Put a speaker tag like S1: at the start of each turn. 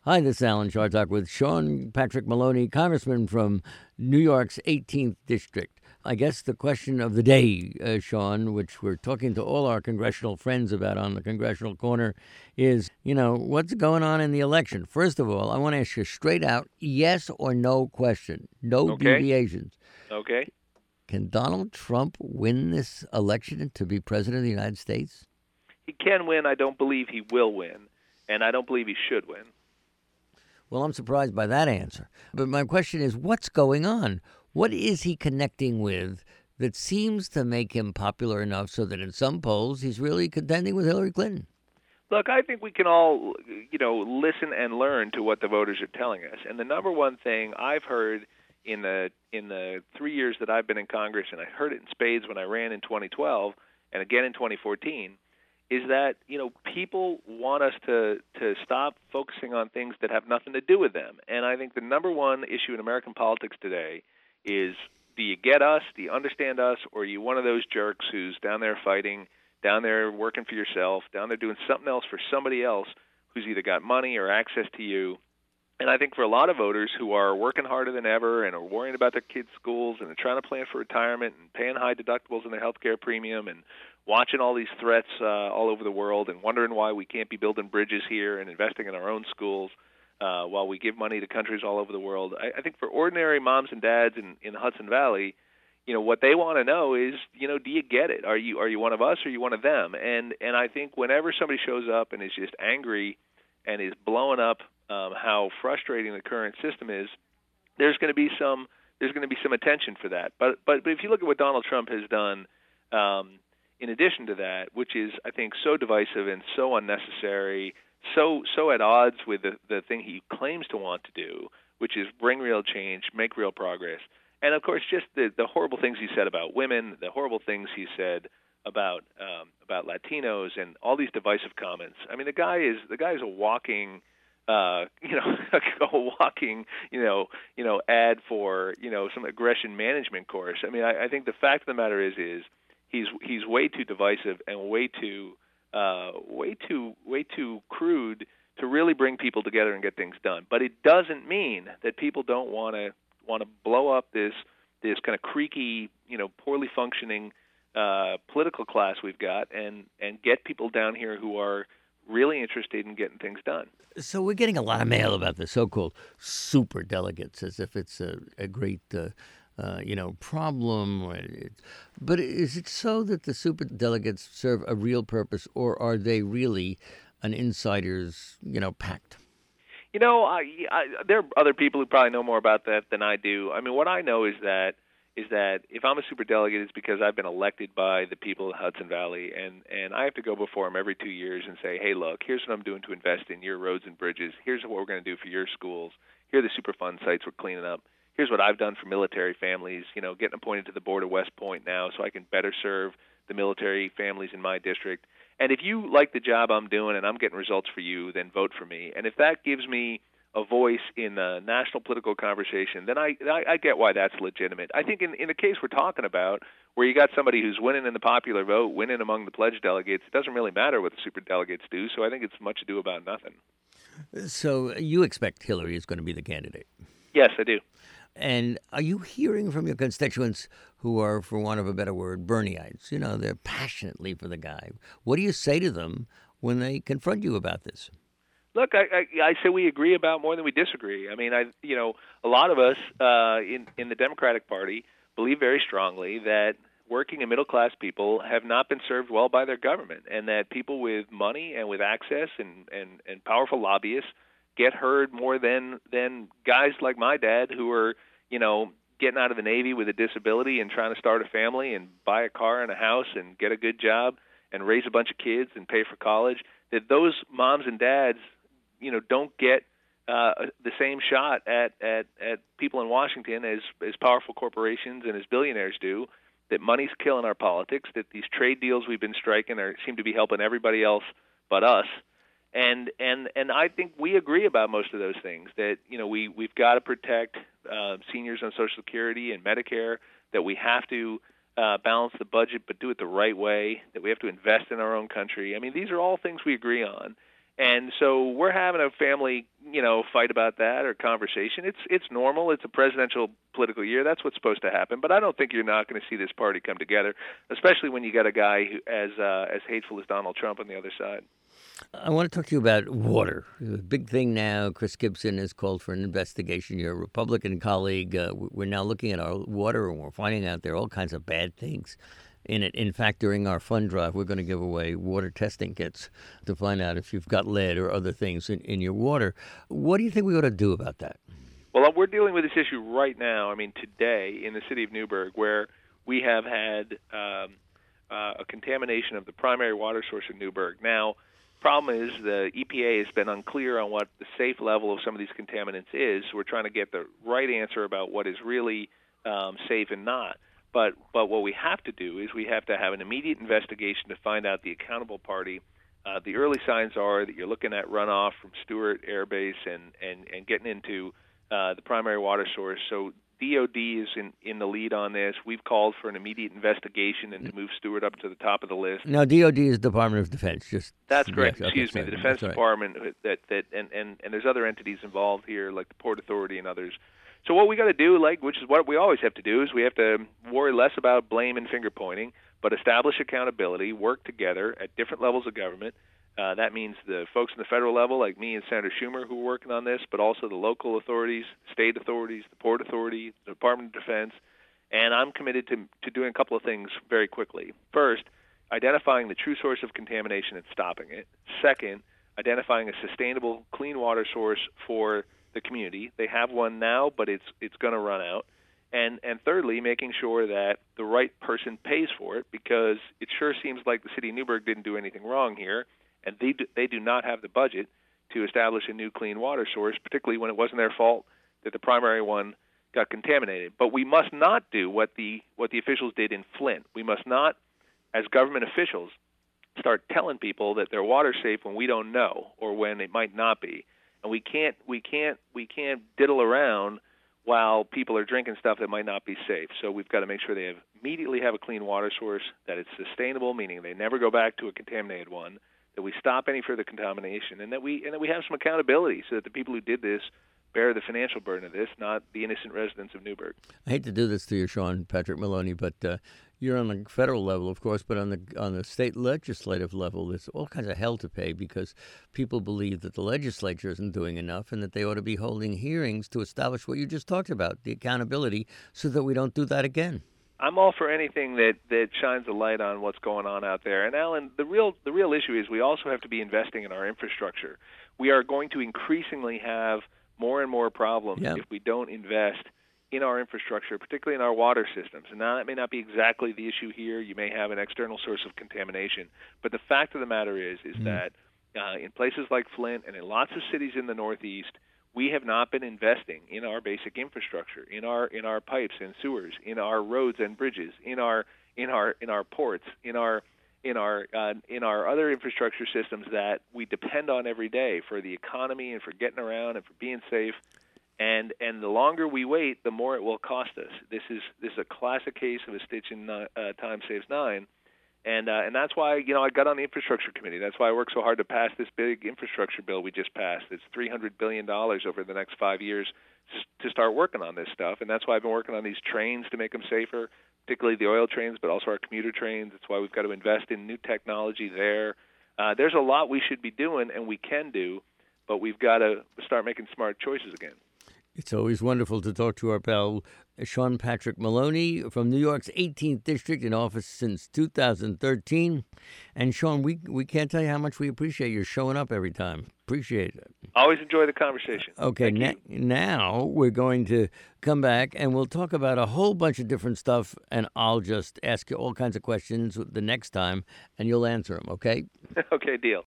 S1: Hi, this is Alan Chartock with Sean Patrick Maloney, Congressman from New York's 18th District. I guess the question of the day, Sean, which we're talking to all our congressional friends about on the Congressional Corner, is, what's going on in the election? First of all, I want to ask you straight out, yes or no question, no deviations.
S2: Okay.
S1: Can Donald Trump win this election to be president of the United States?
S2: He can win. I don't believe he will win, and I don't believe he should win.
S1: Well, I'm surprised by that answer. But my question is, what's going on? What is he connecting with that seems to make him popular enough so that in some polls he's really contending with Hillary Clinton?
S2: Look, I think we can all, listen and learn to what the voters are telling us. And the number one thing I've heard in the 3 years that I've been in Congress, and I heard it in spades when I ran in 2012 and again in 2014, is that people want us to stop focusing on things that have nothing to do with them. And I think the number one issue in American politics today is, do you get us, do you understand us, or are you one of those jerks who's down there fighting, down there working for yourself, down there doing something else for somebody else who's either got money or access to you? And I think for a lot of voters who are working harder than ever and are worrying about their kids' schools and are trying to plan for retirement and paying high deductibles in their health care premium and watching all these threats all over the world and wondering why we can't be building bridges here and investing in our own schools while we give money to countries all over the world. I think for ordinary moms and dads in the Hudson Valley, what they want to know is, do you get it? Are you one of us or are you one of them? And I think whenever somebody shows up and is just angry and is blowing up how frustrating the current system is, there's going to be some attention for that. But if you look at what Donald Trump has done, in addition to that, which is I think so divisive and so unnecessary, so at odds with the thing he claims to want to do, which is bring real change, make real progress, and of course just the horrible things he said about women, the horrible things he said about Latinos, and all these divisive comments. I mean, the guy is a walking a walking, ad for, some aggression management course. I mean, I think the fact of the matter is he's way too divisive and way too crude to really bring people together and get things done. But it doesn't mean that people don't want to blow up this kind of creaky, poorly functioning political class we've got and get people down here who are really interested in getting things done.
S1: So we're getting a lot of mail about the so-called super delegates, as if it's a great, problem. But is it so that the super delegates serve a real purpose, or are they really an insider's, pact?
S2: There are other people who probably know more about that than I do. I mean, what I know is that if I'm a superdelegate, it's because I've been elected by the people of Hudson Valley, and I have to go before them every 2 years and say, hey, look, here's what I'm doing to invest in your roads and bridges. Here's what we're going to do for your schools. Here are the Superfund sites we're cleaning up. Here's what I've done for military families, getting appointed to the board of West Point now so I can better serve the military families in my district. And if you like the job I'm doing and I'm getting results for you, then vote for me. And if that gives me a voice in the national political conversation, then I get why that's legitimate. I think in the case we're talking about, where you got somebody who's winning in the popular vote, winning among the pledged delegates, it doesn't really matter what the super delegates do, so I think it's much ado about nothing.
S1: So you expect Hillary is going to be the candidate?
S2: Yes, I do.
S1: And are you hearing from your constituents who are, for want of a better word, Bernieites? They're passionately for the guy. What do you say to them when they confront you about this?
S2: Look, I say we agree about more than we disagree. I mean, a lot of us in the Democratic Party believe very strongly that working and middle-class people have not been served well by their government, and that people with money and with access and powerful lobbyists get heard more than guys like my dad who are, getting out of the Navy with a disability and trying to start a family and buy a car and a house and get a good job and raise a bunch of kids and pay for college. That those moms and dads don't get the same shot at people in Washington as powerful corporations and as billionaires do, that money's killing our politics, that these trade deals we've been striking seem to be helping everybody else but us. And I think we agree about most of those things, that we've got to protect seniors on Social Security and Medicare, that we have to balance the budget but do it the right way, that we have to invest in our own country. I mean, these are all things we agree on. And so we're having a family, fight about that or conversation. It's normal. It's a presidential political year. That's what's supposed to happen. But I don't think you're not going to see this party come together, especially when you got a guy who as hateful as Donald Trump on the other side.
S1: I want to talk to you about water. The big thing now, Chris Gibson has called for an investigation. Your Republican colleague, we're now looking at our water and we're finding out there are all kinds of bad things in it. In fact, during our fund drive, we're going to give away water testing kits to find out if you've got lead or other things in your water. What do you think we ought to do about that?
S2: Well, we're dealing with this issue right now, today in the city of Newburgh, where we have had a contamination of the primary water source in Newburgh. Now, problem is the EPA has been unclear on what the safe level of some of these contaminants is. We're trying to get the right answer about what is really safe and not. But what we have to do is we have to have an immediate investigation to find out the accountable party. The early signs are that you're looking at runoff from Stewart Air Base and getting into the primary water source. So DOD is in the lead on this. We've called for an immediate investigation and to move Stewart up to the top of the list.
S1: Now, DOD is Department of Defense.
S2: That's correct.
S1: Yes,
S2: Excuse me, the Defense Department. Right. And there's other entities involved here, like the Port Authority and others. So what we got to do, which is what we always have to do, is we have to worry less about blame and finger pointing, but establish accountability, work together at different levels of government. That means the folks in the federal level, like me and Senator Schumer, who are working on this, but also the local authorities, state authorities, the Port Authority, the Department of Defense. And I'm committed to doing a couple of things very quickly. First, identifying the true source of contamination and stopping it. Second, identifying a sustainable, clean water source for the community. They have one now, but it's going to run out. And thirdly, making sure that the right person pays for it, because it sure seems like the city of Newburgh didn't do anything wrong here. And they do not have the budget to establish a new clean water source, particularly when it wasn't their fault that the primary one got contaminated. But we must not do what the officials did in Flint. We must not, as government officials, start telling people that their water's safe when we don't know or when it might not be. And we can't diddle around while people are drinking stuff that might not be safe. So we've got to make sure they immediately have a clean water source, that it's sustainable, meaning they never go back to a contaminated one, that we stop any further contamination, and that we have some accountability so that the people who did this bear the financial burden of this, not the innocent residents of Newburgh.
S1: I hate to do this to you, Sean Patrick Maloney, but you're on the federal level, of course, but on the state legislative level, there's all kinds of hell to pay because people believe that the legislature isn't doing enough and that they ought to be holding hearings to establish what you just talked about, the accountability, so that we don't do that again.
S2: I'm all for anything that shines a light on what's going on out there. And Alan, the real issue is we also have to be investing in our infrastructure. We are going to increasingly have more and more problems if we don't invest in our infrastructure, particularly in our water systems. And now that may not be exactly the issue here. You may have an external source of contamination. But the fact of the matter is that in places like Flint and in lots of cities in the Northeast, we have not been investing in our basic infrastructure, in our pipes and sewers, in our roads and bridges, in our ports, in our other infrastructure systems that we depend on every day for the economy and for getting around and for being safe. And the longer we wait, the more it will cost us. This is a classic case of a stitch in time saves nine. And that's why, I got on the infrastructure committee. That's why I worked so hard to pass this big infrastructure bill we just passed. It's $300 billion over the next 5 years to start working on this stuff. And that's why I've been working on these trains to make them safer, particularly the oil trains, but also our commuter trains. That's why we've got to invest in new technology there. There's a lot we should be doing, and we can do, but we've got to start making smart choices again.
S1: It's always wonderful to talk to our pal, Sean Patrick Maloney from New York's 18th District, in office since 2013. And Sean, we can't tell you how much we appreciate your showing up every time. Appreciate it.
S2: Always enjoy the conversation.
S1: Okay, now we're going to come back and we'll talk about a whole bunch of different stuff, and I'll just ask you all kinds of questions the next time, and you'll answer them, okay?
S2: Okay, deal.